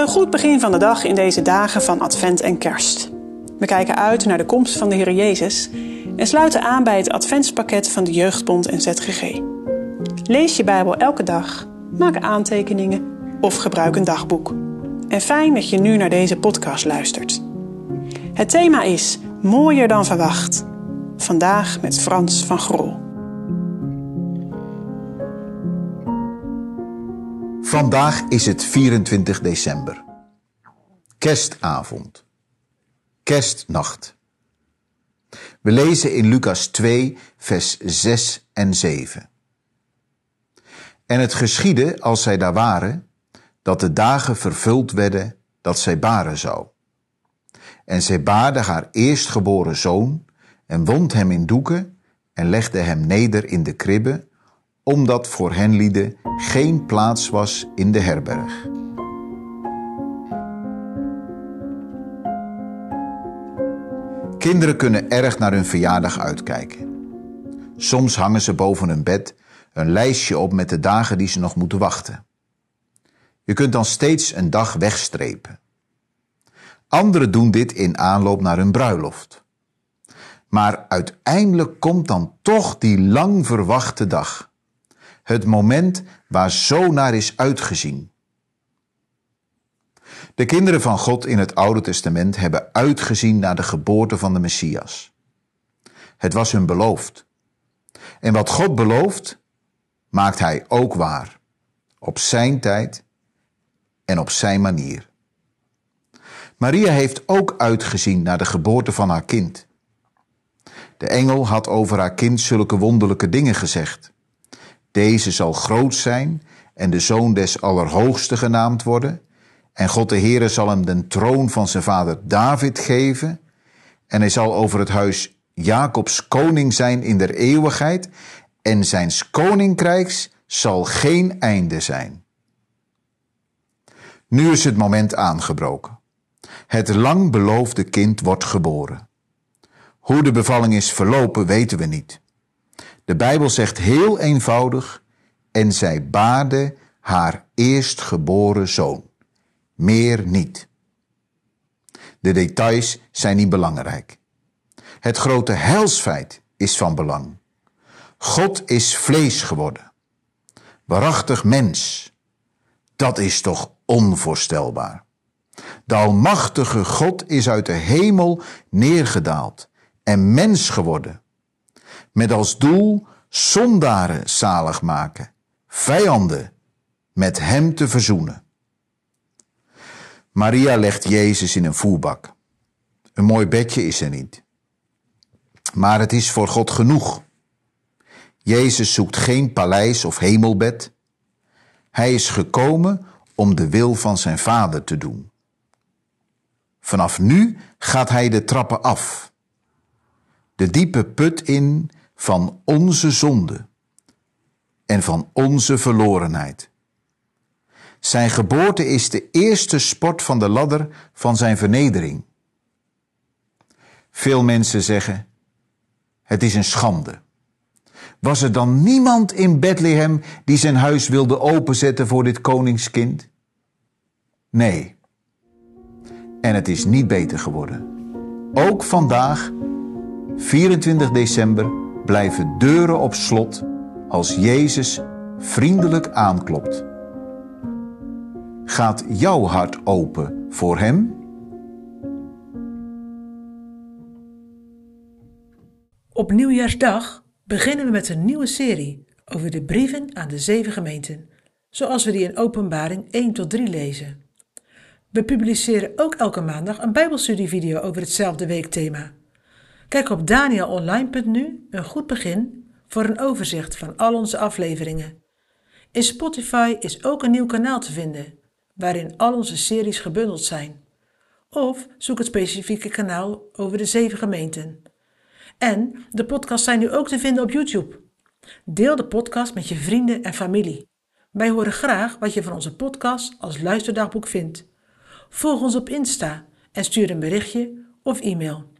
Een goed begin van de dag in deze dagen van Advent en Kerst. We kijken uit naar de komst van de Heer Jezus en sluiten aan bij het adventspakket van de Jeugdbond en ZGG. Lees je Bijbel elke dag, maak aantekeningen of gebruik een dagboek. En fijn dat je nu naar deze podcast luistert. Het thema is Mooier dan verwacht. Vandaag met Frans van Grol. Vandaag is het 24 december. Kerstavond. Kerstnacht. We lezen in Lucas 2, vers 6 en 7. En het geschiedde, als zij daar waren, dat de dagen vervuld werden dat zij baren zou. En zij baarde haar eerstgeboren zoon en wond hem in doeken en legde hem neder in de kribbe, omdat voor henlieden geen plaats was in de herberg. Kinderen kunnen erg naar hun verjaardag uitkijken. Soms hangen ze boven hun bed een lijstje op met de dagen die ze nog moeten wachten. Je kunt dan steeds een dag wegstrepen. Anderen doen dit in aanloop naar hun bruiloft. Maar uiteindelijk komt dan toch die lang verwachte dag. Het moment waar zo naar is uitgezien. De kinderen van God in het Oude Testament hebben uitgezien naar de geboorte van de Messias. Het was hun beloofd. En wat God belooft, maakt hij ook waar. Op zijn tijd en op zijn manier. Maria heeft ook uitgezien naar de geboorte van haar kind. De engel had over haar kind zulke wonderlijke dingen gezegd. Deze zal groot zijn en de zoon des Allerhoogsten genaamd worden. En God de Heere zal hem de troon van zijn vader David geven. En hij zal over het huis Jacobs koning zijn in der eeuwigheid. En zijns koninkrijks zal geen einde zijn. Nu is het moment aangebroken. Het lang beloofde kind wordt geboren. Hoe de bevalling is verlopen weten we niet. De Bijbel zegt heel eenvoudig: en zij baarde haar eerstgeboren zoon. Meer niet. De details zijn niet belangrijk. Het grote heilsfeit is van belang. God is vlees geworden. Waarachtig mens. Dat is toch onvoorstelbaar. De almachtige God is uit de hemel neergedaald en mens geworden. Met als doel zondaren zalig maken, vijanden met hem te verzoenen. Maria legt Jezus in een voerbak. Een mooi bedje is er niet. Maar het is voor God genoeg. Jezus zoekt geen paleis of hemelbed. Hij is gekomen om de wil van zijn Vader te doen. Vanaf nu gaat hij de trappen af. De diepe put in van onze zonde en van onze verlorenheid. Zijn geboorte is de eerste sport van de ladder van zijn vernedering. Veel mensen zeggen: het is een schande. Was er dan niemand in Bethlehem die zijn huis wilde openzetten voor dit koningskind? Nee. En het is niet beter geworden. Ook vandaag, 24 december, blijven deuren op slot als Jezus vriendelijk aanklopt. Gaat jouw hart open voor hem? Op Nieuwjaarsdag beginnen we met een nieuwe serie over de brieven aan de 7 gemeenten, zoals we die in Openbaring 1 tot 3 lezen. We publiceren ook elke maandag een Bijbelstudievideo over hetzelfde weekthema. Kijk op danielonline.nu, een goed begin, voor een overzicht van al onze afleveringen. In Spotify is ook een nieuw kanaal te vinden, waarin al onze series gebundeld zijn. Of zoek het specifieke kanaal over de 7 gemeenten. En de podcasts zijn nu ook te vinden op YouTube. Deel de podcast met je vrienden en familie. Wij horen graag wat je van onze podcast als luisterdagboek vindt. Volg ons op Insta en stuur een berichtje of e-mail.